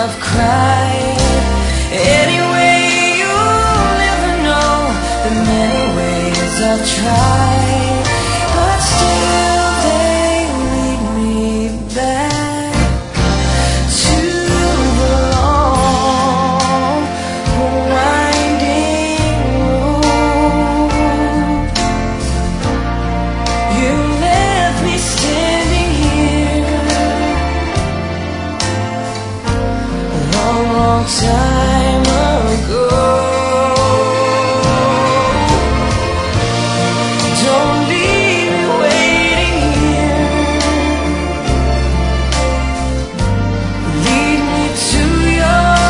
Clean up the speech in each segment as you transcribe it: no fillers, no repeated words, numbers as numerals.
I've cried. Anyway, you'll never know the many ways I've tried, but still they lead me back to the long, winding road. You left me standing here a long, long time ago. Don't leave me waiting here. Lead me to your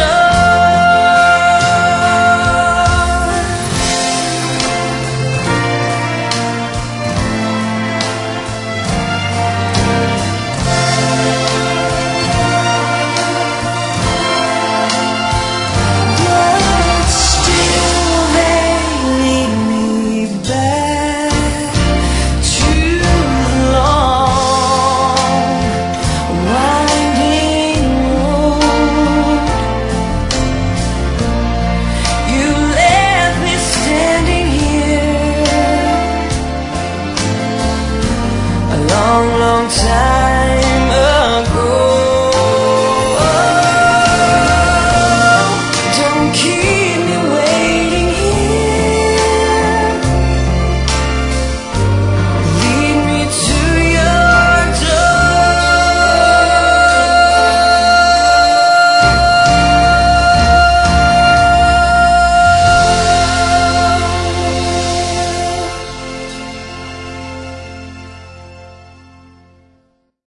door. But still they lead me back to the long, winding road. You left me standing here a long, long time